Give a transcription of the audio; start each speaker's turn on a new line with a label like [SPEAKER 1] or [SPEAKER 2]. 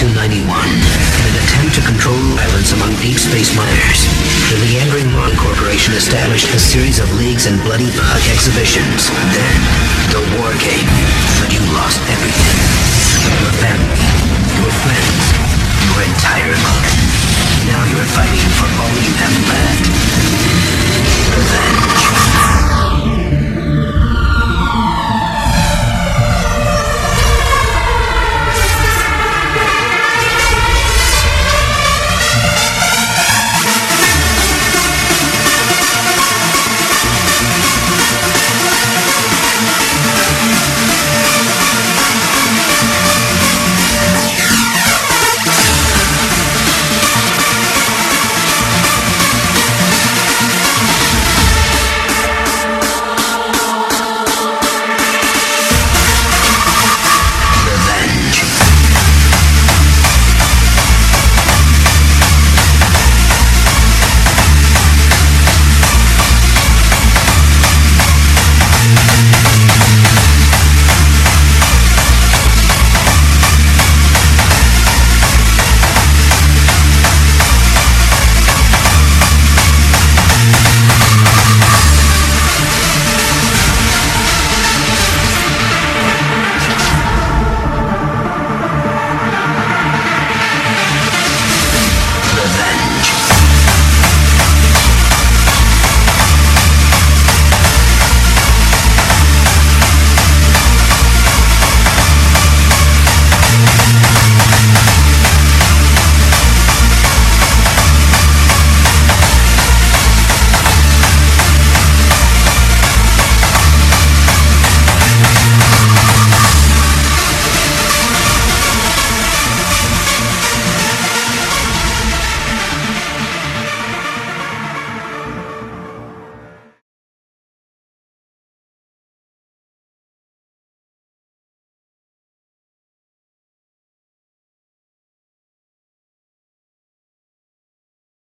[SPEAKER 1] 1991, in an attempt to control violence among deep space miners, the Leandering Mon Corporation established a series of leagues and bloody bug exhibitions. Then, the war came, but you lost everything. Your family, your friends, your entire life. Now you're fighting for all you have left.